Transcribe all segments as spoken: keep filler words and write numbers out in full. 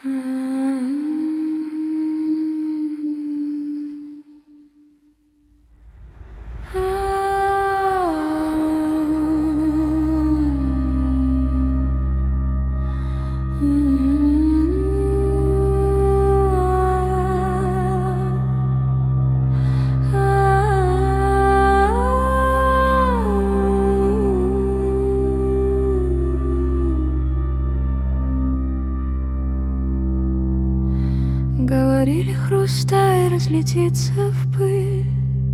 Говорили, хрустай разлетится в пыль,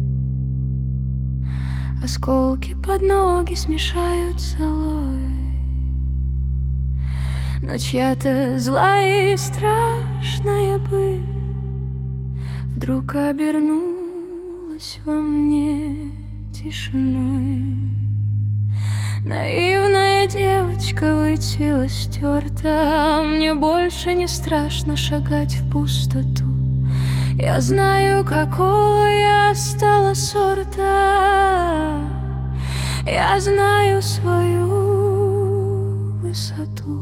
осколки под ноги смешают с золой. Но чья-то злая и страшная быль вдруг обернулась во мне тишиной. Наивная девочка вытела стерта, мне больше не страшно шагать в пустоту. Я знаю, какого я стала сорта, я знаю свою высоту.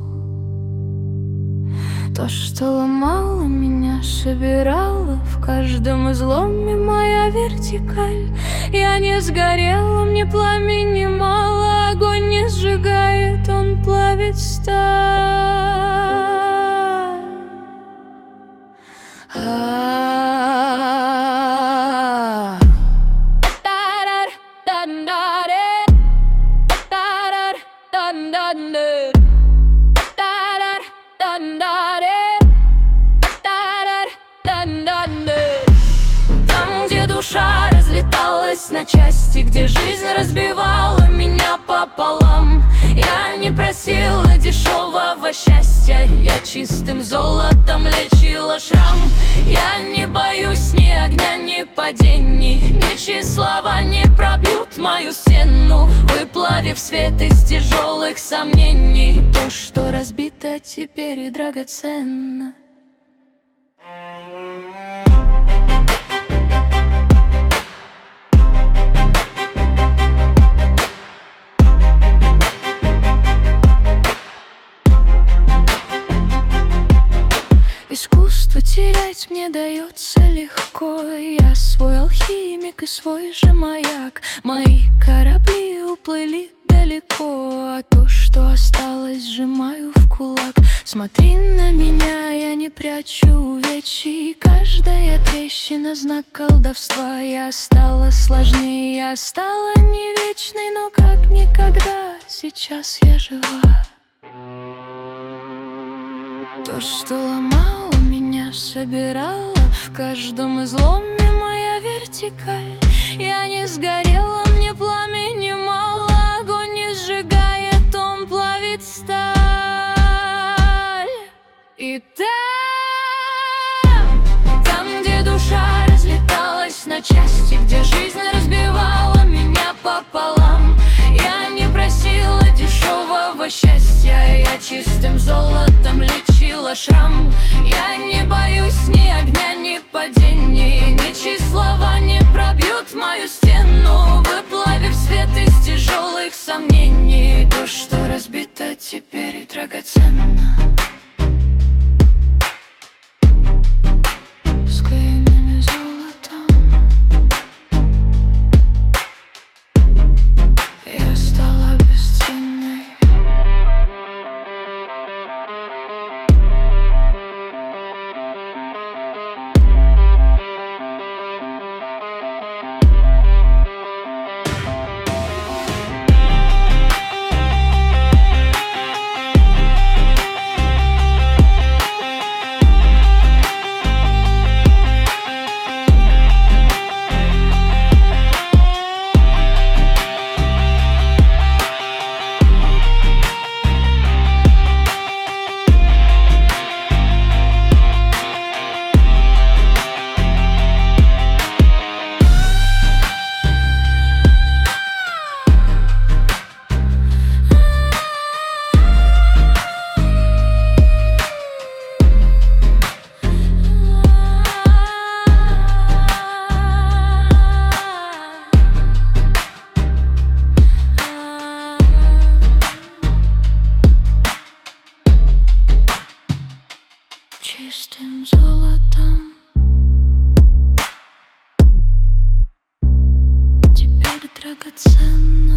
То, что ломало меня, собирало в каждом изломе моя вертикаль. Я не сгорела, мне пламени мало, огонь не сжигает, он плавит сталь. А-а-а. Там, где душа разлеталась на части, где жизнь разбивала меня пополам, я не просила дешевого счастья, я чистым золотом лечила шрам. Я не боюсь ни огня, ни падений, ничьи слова не пробьют мою стену, выплавив свет из тяжелых сомнений. То, что разбито, теперь и драгоценно. Искусство терять мне дается легко. Я свой алхимик и свой же маяк. Мои корабли уплыли далеко, а то, что осталось, сжимаю в кулак. Смотри на меня, я не прячу увечий, каждая трещина — знак колдовства. Я стала сложнее, я стала не вечной, но как никогда сейчас я жива. То, что ломало меня, собирало в каждом изломе моя вертикаль. Я не сгорела, мне пламени мало, огонь не сжигает, он плавит сталь. И там, там, где душа разлеталась на части, где жизнь разбивала меня пополам, я не просила дешевого счастья, я чистым золотом лечила шрам. Я не боюсь ни огня, ни падений, ничьи слова не пробьют мою стену, выплавив свет из тяжелых сомнений. То, что разбито, теперь и драгоценно. С клеймами золотом я стала бесценной. чистым золотом. Теперь драгоценно